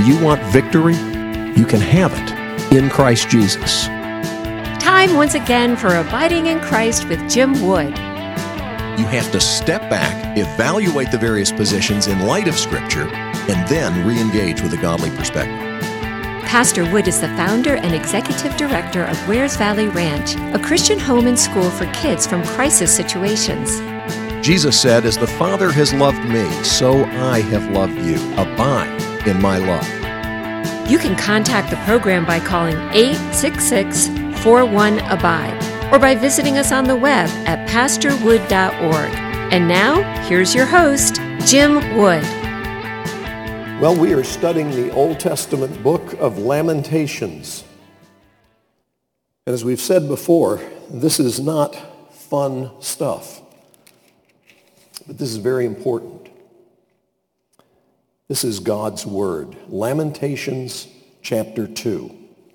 Do you want victory? You can have it in Christ Jesus. Time once again for Abiding in Christ with Jim Wood. You have to step back, evaluate the various positions in light of Scripture, and then re-engage with a godly perspective. Pastor Wood is the founder and executive director of Wares Valley Ranch, a Christian home and school for kids from crisis situations. Jesus said, "As the Father has loved me, so I have loved you. Abide in my love." You can contact the program by calling 866-41-ABIDE or by visiting us on the web at pastorwood.org. And now, here's your host, Jim Wood. Well, we are studying the Old Testament book of Lamentations. And as we've said before, this is not fun stuff. But this is very important. This is God's Word. Lamentations chapter 2.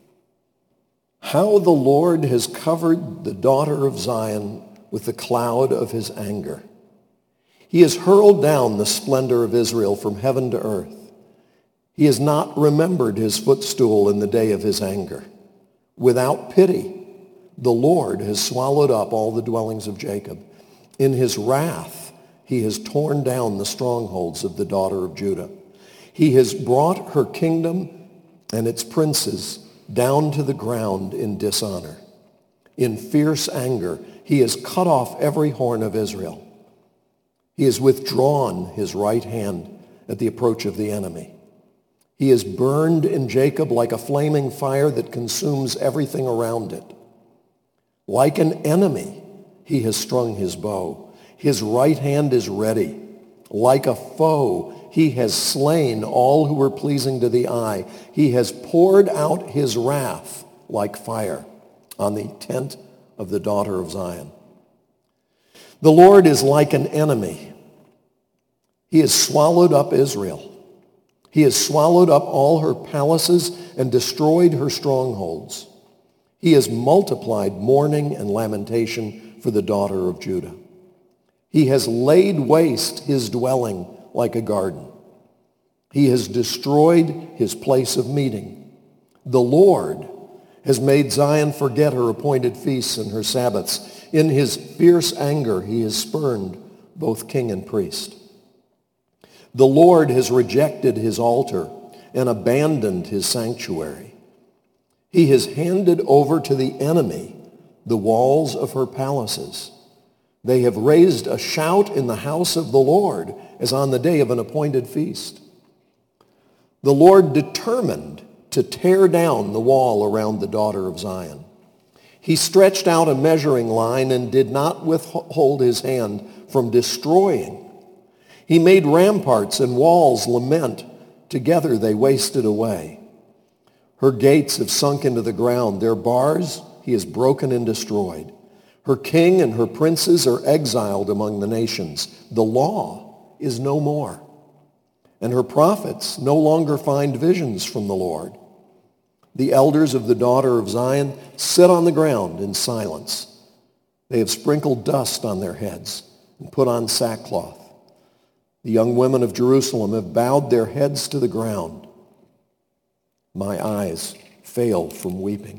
How the Lord has covered the daughter of Zion with the cloud of his anger. He has hurled down the splendor of Israel from heaven to earth. He has not remembered his footstool in the day of his anger. Without pity, the Lord has swallowed up all the dwellings of Jacob. In his wrath, he has torn down the strongholds of the daughter of Judah. He has brought her kingdom and its princes down to the ground in dishonor. In fierce anger, he has cut off every horn of Israel. He has withdrawn his right hand at the approach of the enemy. He is burned in Jacob like a flaming fire that consumes everything around it. Like an enemy, he has strung his bow. His right hand is ready. Like a foe, he has slain all who were pleasing to the eye. He has poured out his wrath like fire on the tent of the daughter of Zion. The Lord is like an enemy. He has swallowed up Israel. He has swallowed up all her palaces and destroyed her strongholds. He has multiplied mourning and lamentation for the daughter of Judah. He has laid waste his dwelling like a garden. He has destroyed his place of meeting. The Lord has made Zion forget her appointed feasts and her Sabbaths. In his fierce anger, he has spurned both king and priest. The Lord has rejected his altar and abandoned his sanctuary. He has handed over to the enemy the walls of her palaces. They have raised a shout in the house of the Lord as on the day of an appointed feast. The Lord determined to tear down the wall around the daughter of Zion. He stretched out a measuring line and did not withhold his hand from destroying. He made ramparts and walls lament. Together they wasted away. Her gates have sunk into the ground. Their bars he has broken and destroyed. Her king and her princes are exiled among the nations. The law is no more, and her prophets no longer find visions from the Lord. The elders of the daughter of Zion sit on the ground in silence. They have sprinkled dust on their heads and put on sackcloth. The young women of Jerusalem have bowed their heads to the ground. My eyes fail from weeping.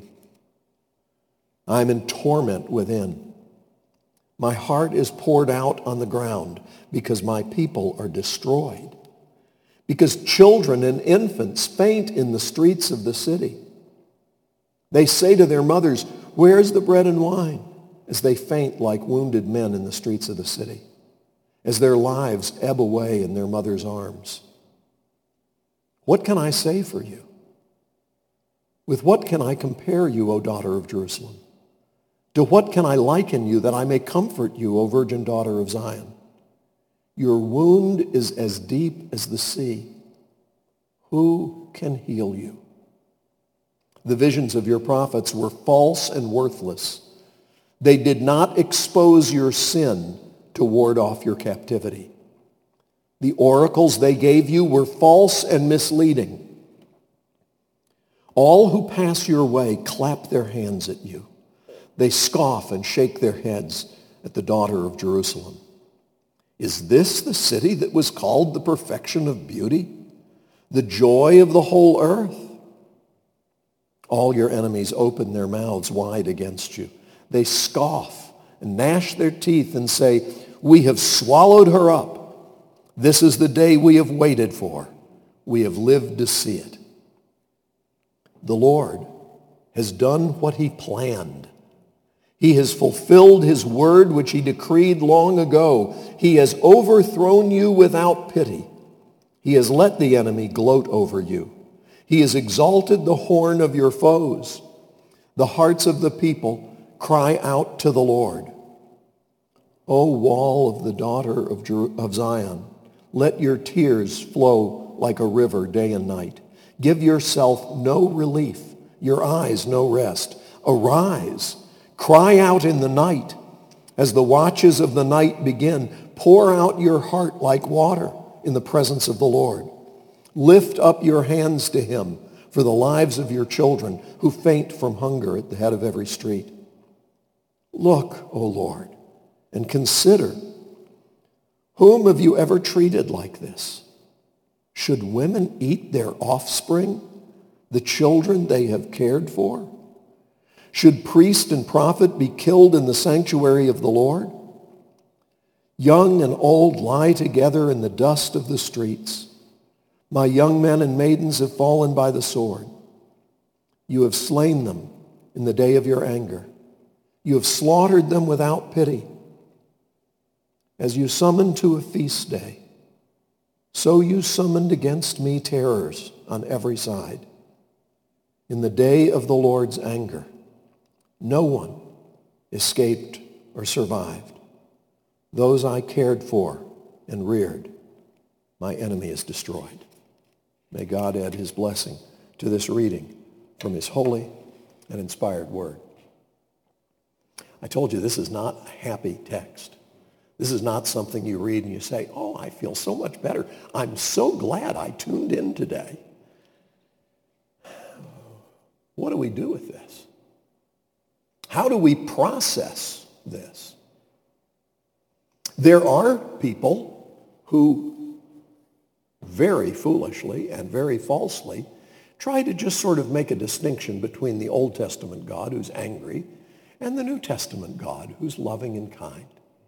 I am in torment within. My heart is poured out on the ground because my people are destroyed. Because children and infants faint in the streets of the city. They say to their mothers, "Where is the bread and wine?" as they faint like wounded men in the streets of the city, as their lives ebb away in their mother's arms. What can I say for you? With what can I compare you, O daughter of Jerusalem? To what can I liken you that I may comfort you, O virgin daughter of Zion? Your wound is as deep as the sea. Who can heal you? The visions of your prophets were false and worthless. They did not expose your sin to ward off your captivity. The oracles they gave you were false and misleading. All who pass your way clap their hands at you. They scoff and shake their heads at the daughter of Jerusalem. Is this the city that was called the perfection of beauty? the joy of the whole earth. All your enemies open their mouths wide against you. They scoff and gnash their teeth and say, we have swallowed her up. This is the day we have waited for. We have lived to see it. The Lord has done what he planned. He has fulfilled his word which he decreed long ago. He has overthrown you without pity. He has let the enemy gloat over you. He has exalted the horn of your foes. The hearts of the people cry out to the Lord. O wall of the daughter of Zion, let your tears flow like a river day and night. Give yourself no relief, your eyes no rest. Arise, cry out in the night. As the watches of the night begin, pour out your heart like water in the presence of the Lord. Lift up your hands to him for the lives of your children who faint from hunger at the head of every street. Look, O Lord, and consider, whom have you ever treated like this? Should women eat their offspring, the children they have cared for? Should priest and prophet be killed in the sanctuary of the Lord? Young and old lie together in the dust of the streets. My young men and maidens have fallen by the sword. You have slain them in the day of your anger. You have slaughtered them without pity. As you summon to a feast day, so you summoned against me terrors on every side. In the day of the Lord's anger, no one escaped or survived. Those I cared for and reared, my enemy is destroyed. May God add his blessing to this reading from his holy and inspired word. I told you this is not a happy text. This is not something you read and you say, oh, I feel so much better. I'm so glad I tuned in today. What do we do with this? How do we process this? There are people who very foolishly and very falsely try to just sort of make a distinction between the Old Testament God, who's angry, and the New Testament God, who's loving and kind.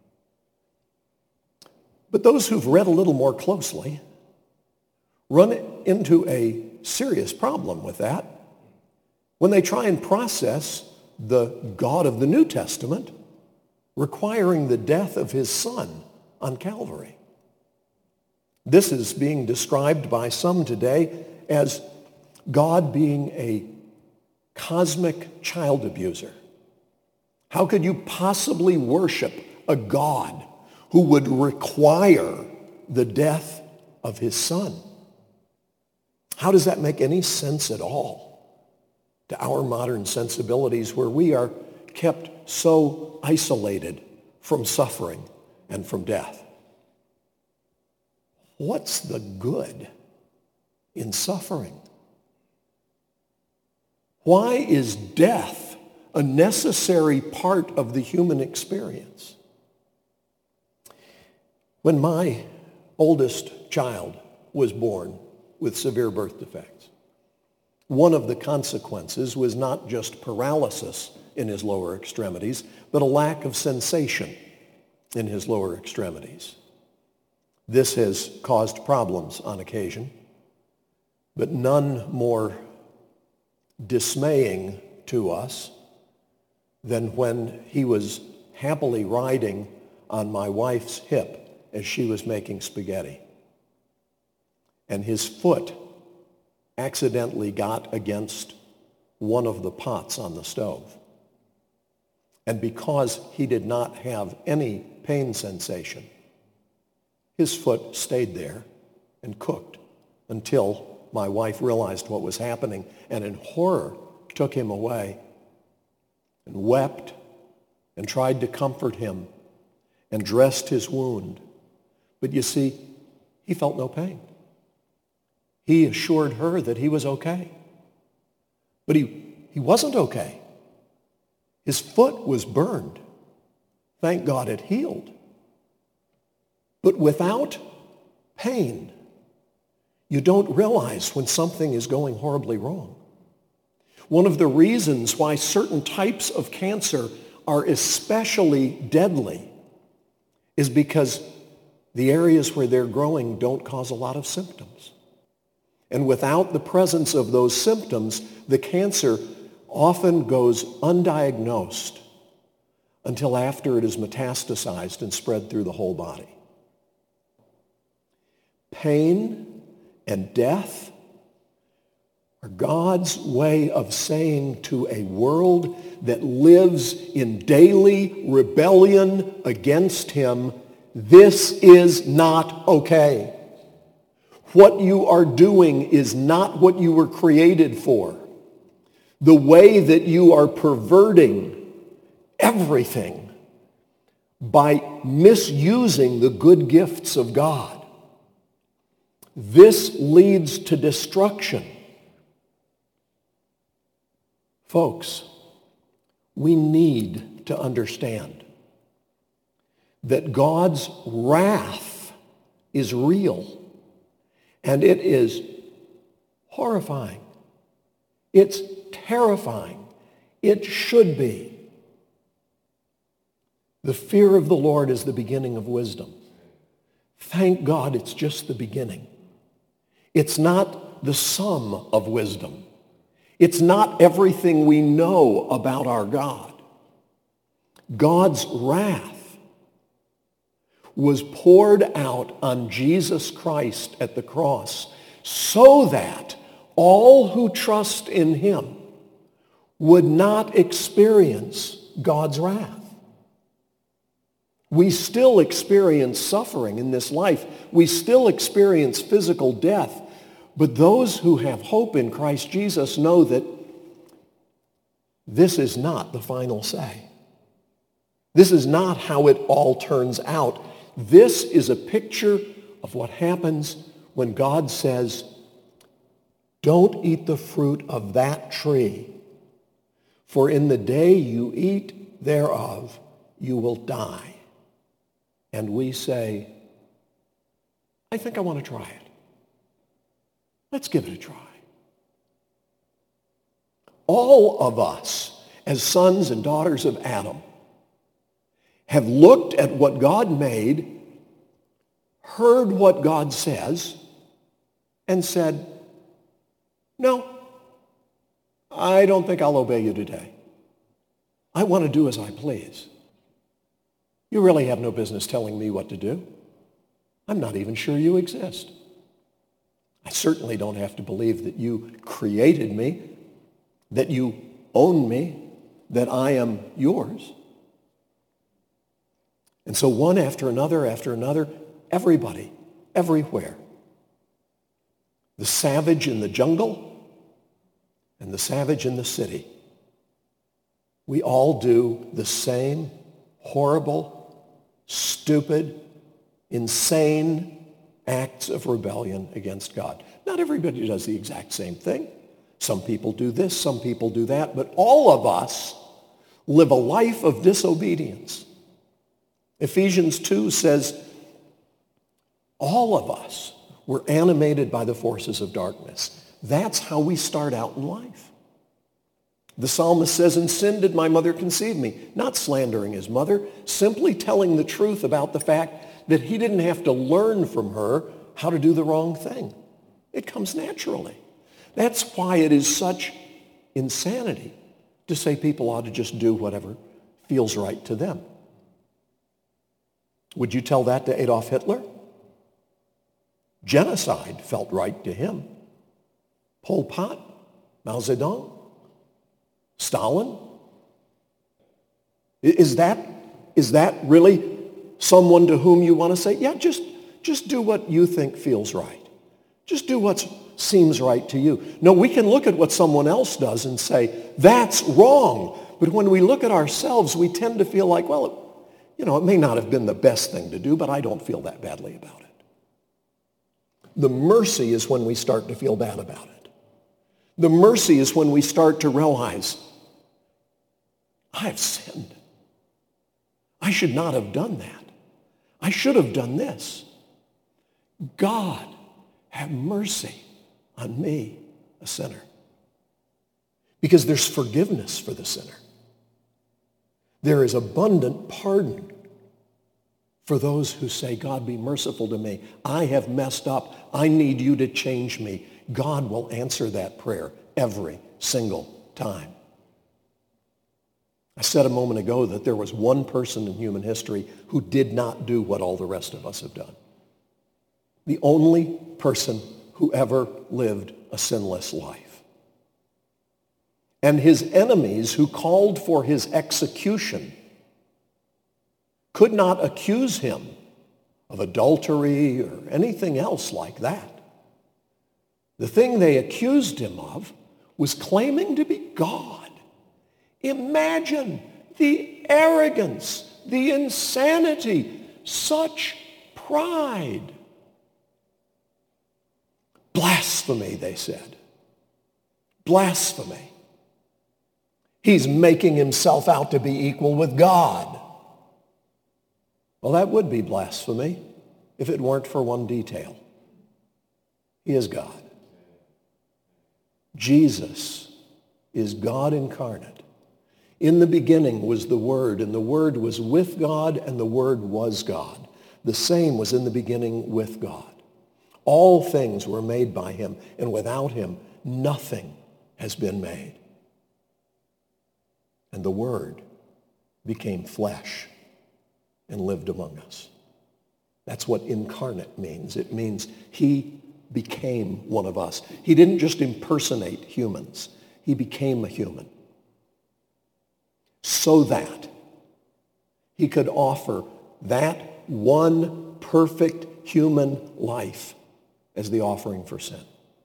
But those who've read a little more closely run into a serious problem with that when they try and process the God of the New Testament requiring the death of his son on Calvary. This is being described by some today as God being a cosmic child abuser. How could you possibly worship a God who would require the death of his son? How does that make any sense at all to our modern sensibilities where we are kept so isolated from suffering and from death? What's the good in suffering? Why is death a necessary part of the human experience? When my oldest child was born with severe birth defects, one of the consequences was not just paralysis in his lower extremities, but a lack of sensation in his lower extremities. This has caused problems on occasion, but none more dismaying to us than when he was happily riding on my wife's hip as she was making spaghetti. And his foot accidentally got against one of the pots on the stove. And because he did not have any pain sensation, his foot stayed there and cooked until my wife realized what was happening and in horror took him away and wept and tried to comfort him and dressed his wound. But you see, he felt no pain. He assured her that he was okay. But he wasn't okay. His foot was burned. Thank God it healed. But without pain, you don't realize when something is going horribly wrong. One of the reasons why certain types of cancer are especially deadly is because the areas where they're growing don't cause a lot of symptoms. And without the presence of those symptoms, the cancer often goes undiagnosed until after it is metastasized and spread through the whole body. Pain and death are God's way of saying to a world that lives in daily rebellion against him, this is not okay. What you are doing is not what you were created for. The way that you are perverting everything by misusing the good gifts of God, this leads to destruction. Folks, we need to understand that God's wrath is real, and it is horrifying. It's terrifying. It should be. The fear of the Lord is the beginning of wisdom. Thank God it's just the beginning. It's not the sum of wisdom. It's not everything we know about our God. God's wrath was poured out on Jesus Christ at the cross so that all who trust in him would not experience God's wrath. We still experience suffering in this life. We still experience physical death. But those who have hope in Christ Jesus know that this is not the final say. This is not how it all turns out. This is a picture of what happens when God says, don't eat the fruit of that tree, for in the day you eat thereof, you will die. And we say, I think I want to try it. Let's give it a try. All of us, as sons and daughters of Adam, have looked at what God made, heard what God says, and said, no, I don't think I'll obey you today. I want to do as I please. You really have no business telling me what to do. I'm not even sure you exist. I certainly don't have to believe that you created me, that you own me, that I am yours. And so one after another, everybody, everywhere, the savage in the jungle and the savage in the city, we all do the same horrible, stupid, insane acts of rebellion against God. Not everybody does the exact same thing. Some people do this, some people do that, but all of us live a life of disobedience. Ephesians 2 says, all of us were animated by the forces of darkness. That's how we start out in life. The psalmist says, in sin did my mother conceive me, not slandering his mother, simply telling the truth about the fact that he didn't have to learn from her how to do the wrong thing. It comes naturally. That's why it is such insanity to say people ought to just do whatever feels right to them. Would you tell that to Adolf Hitler? Genocide felt right to him. Pol Pot, Mao Zedong, Stalin? Is that really someone to whom you want to say, yeah, just do what you think feels right. Just do what seems right to you. No, we can look at what someone else does and say, that's wrong. But when we look at ourselves, we tend to feel like, well, it may not have been the best thing to do, but I don't feel that badly about it. The mercy is when we start to feel bad about it. The mercy is when we start to realize, I have sinned. I should not have done that. I should have done this. God have mercy on me, a sinner. Because there's forgiveness for the sinner. There is abundant pardon for those who say, God, be merciful to me. I have messed up. I need you to change me. God will answer that prayer every single time. I said a moment ago that there was one person in human history who did not do what all the rest of us have done. The only person who ever lived a sinless life. And his enemies who called for his execution could not accuse him of adultery or anything else like that. The thing they accused him of was claiming to be God. Imagine the arrogance, the insanity, such pride. Blasphemy, they said. Blasphemy. He's making himself out to be equal with God. Well, that would be blasphemy if it weren't for one detail. He is God. Jesus is God incarnate. In the beginning was the Word, and the Word was with God, and the Word was God. The same was in the beginning with God. All things were made by him, and without him, nothing has been made. And the Word became flesh and lived among us. That's what incarnate means. It means he became one of us. He didn't just impersonate humans. He became a human so that he could offer that one perfect human life as the offering for sin.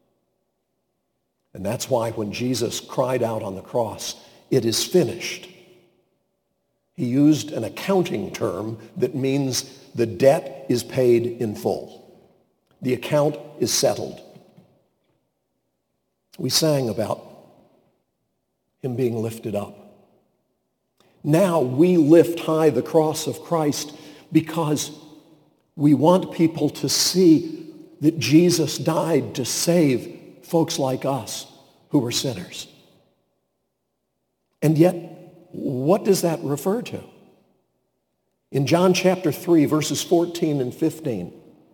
And that's why when Jesus cried out on the cross, "It is finished," he used an accounting term that means the debt is paid in full. The account is settled. We sang about him being lifted up. Now we lift high the cross of Christ because we want people to see that Jesus died to save folks like us who were sinners. And yet, what does that refer to? In John chapter 3, verses 14 and 15,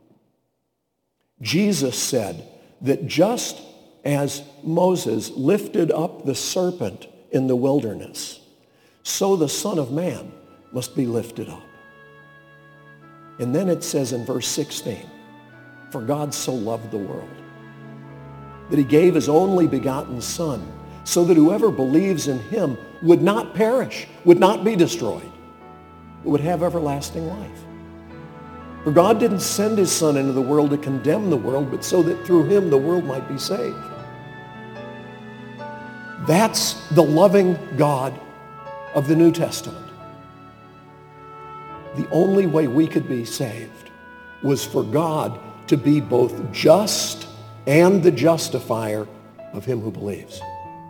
Jesus said that just as Moses lifted up the serpent in the wilderness, so the Son of Man must be lifted up. And then it says in verse 16, for God so loved the world that he gave his only begotten Son, so that whoever believes in him would not perish, would not be destroyed, but would have everlasting life. For God didn't send his Son into the world to condemn the world, but so that through him the world might be saved. That's the loving God of the New Testament. The only way we could be saved was for God to be both just and the justifier of him who believes.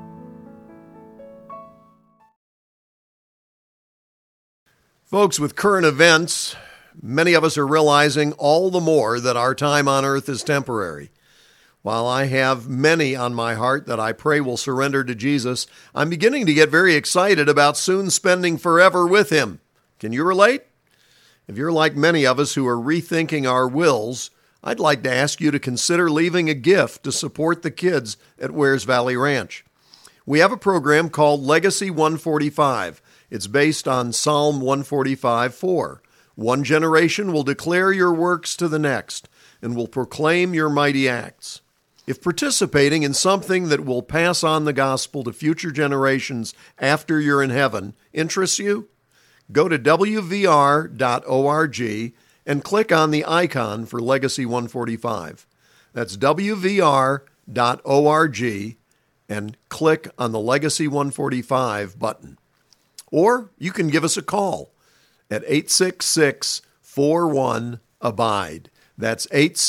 Folks, with current events, many of us are realizing all the more that our time on earth is temporary. While I have many on my heart that I pray will surrender to Jesus, I'm beginning to get very excited about soon spending forever with him. Can you relate? If you're like many of us who are rethinking our wills, I'd like to ask you to consider leaving a gift to support the kids at Wears Valley Ranch. We have a program called Legacy 145. It's based on Psalm 145:4. One generation will declare your works to the next and will proclaim your mighty acts. If participating in something that will pass on the gospel to future generations after you're in heaven interests you, go to wvr.org and click on the icon for Legacy 145. That's wvr.org and click on the Legacy 145 button. Or you can give us a call at 866-41-ABIDE. That's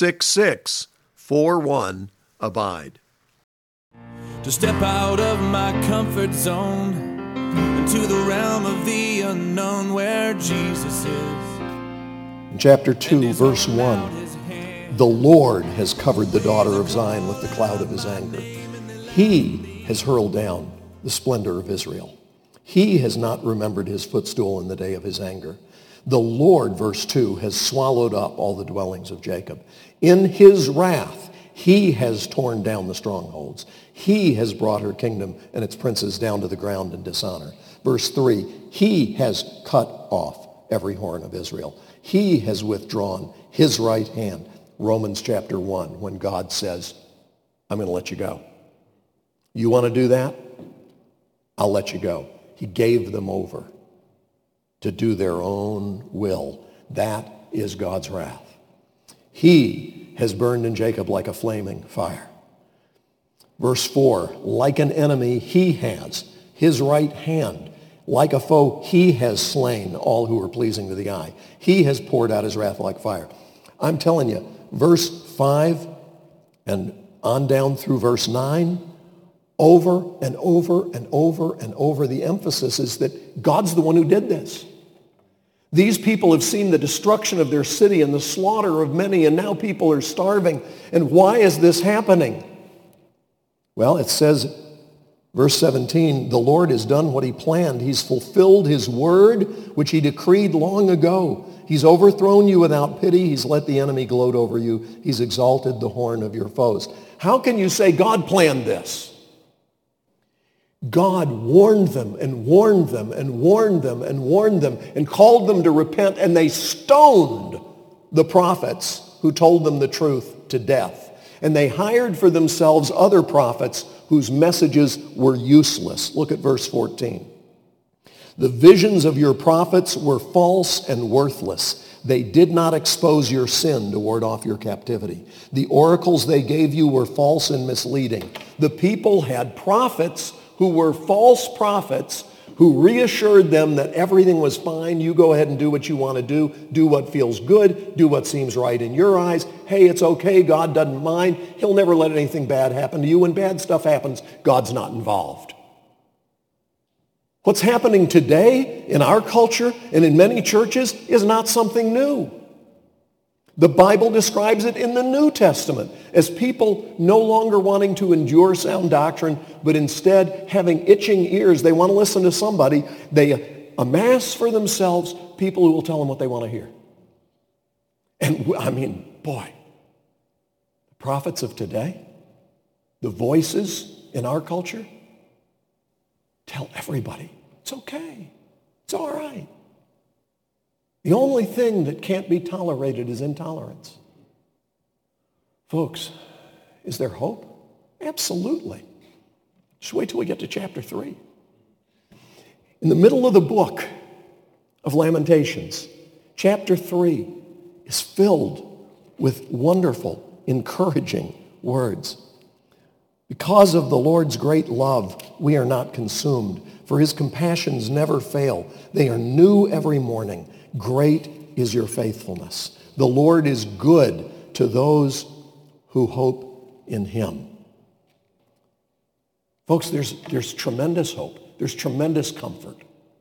866-41-ABIDE. To step out of my comfort zone into the realm of the unknown where Jesus is. In chapter 2, verse 1, The Lord has covered the daughter of Zion with the cloud of his anger. He has hurled down the splendor of Israel. He has not remembered his footstool in the day of his anger. The Lord, verse 2, has swallowed up all the dwellings of Jacob. In his wrath, he has torn down the strongholds. He has brought her kingdom and its princes down to the ground in dishonor. Verse 3, he has cut off every horn of Israel. He has withdrawn his right hand. Romans chapter 1, when God says, I'm going to let you go. You want to do that? I'll let you go. He gave them over to do their own will. That is God's wrath. He has burned in Jacob like a flaming fire. Verse 4, like an enemy, he has his right hand. Like a foe, he has slain all who are pleasing to the eye. He has poured out his wrath like fire. I'm telling you, verse 5 and on down through verse 9, over and over and over and over, the emphasis is that God's the one who did this. These people have seen the destruction of their city and the slaughter of many, and now people are starving. And why is this happening? Well, it says, verse 17, the Lord has done what he planned. He's fulfilled his word, which he decreed long ago. He's overthrown you without pity. He's let the enemy gloat over you. He's exalted the horn of your foes. How can you say God planned this? God warned them and warned them and warned them and warned them and called them to repent, and they stoned the prophets who told them the truth to death. And they hired for themselves other prophets whose messages were useless. Look at verse 14. The visions of your prophets were false and worthless. They did not expose your sin to ward off your captivity. The oracles they gave you were false and misleading. The people had prophets who were false prophets who reassured them that everything was fine. You go ahead and do what you want to do what feels good, do what seems right in your eyes. Hey, it's okay, God doesn't mind. He'll never let anything bad happen to you. When bad stuff happens, God's not involved. What's happening today in our culture and in many churches is not something new. The Bible describes it in the New Testament as people no longer wanting to endure sound doctrine, but instead having itching ears. They want to listen to somebody. They amass for themselves people who will tell them what they want to hear. And I mean, boy, the prophets of today, the voices in our culture, tell everybody, it's okay, it's all right. The only thing that can't be tolerated is intolerance. Folks, is there hope? Absolutely. Just wait till we get to chapter 3. In the middle of the book of Lamentations, chapter 3 is filled with wonderful, encouraging words. Because of the Lord's great love, we are not consumed, for his compassions never fail. They are new every morning. Great is your faithfulness. The Lord is good to those who hope in him. Folks, there's tremendous hope. There's tremendous comfort.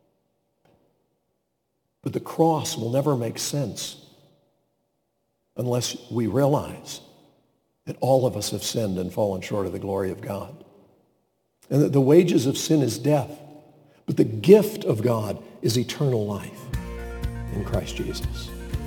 But the cross will never make sense unless we realize that all of us have sinned and fallen short of the glory of God. And that the wages of sin is death. But the gift of God is eternal life in Christ Jesus.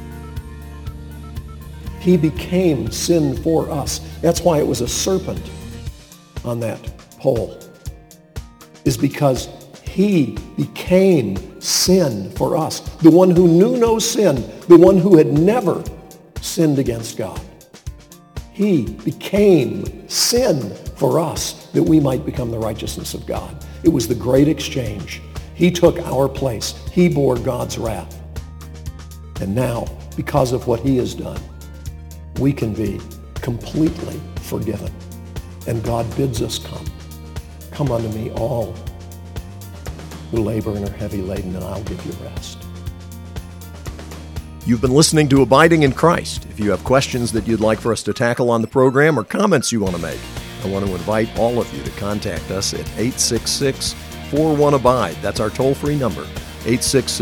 He became sin for us. That's why it was a serpent on that pole, is because he became sin for us. The one who knew no sin, the one who had never sinned against God. He became sin for us that we might become the righteousness of God. It was the great exchange. He took our place. He bore God's wrath. And now, because of what he has done, we can be completely forgiven. And God bids us come. Come unto me, all who labor and are heavy laden, and I'll give you rest. You've been listening to Abiding in Christ. If you have questions that you'd like for us to tackle on the program or comments you want to make, I want to invite all of you to contact us at 866-41-ABIDE. That's our toll-free number,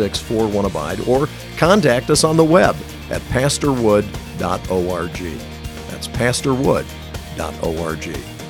866-41-ABIDE, or contact us on the web at pastorwood.org. That's pastorwood.org.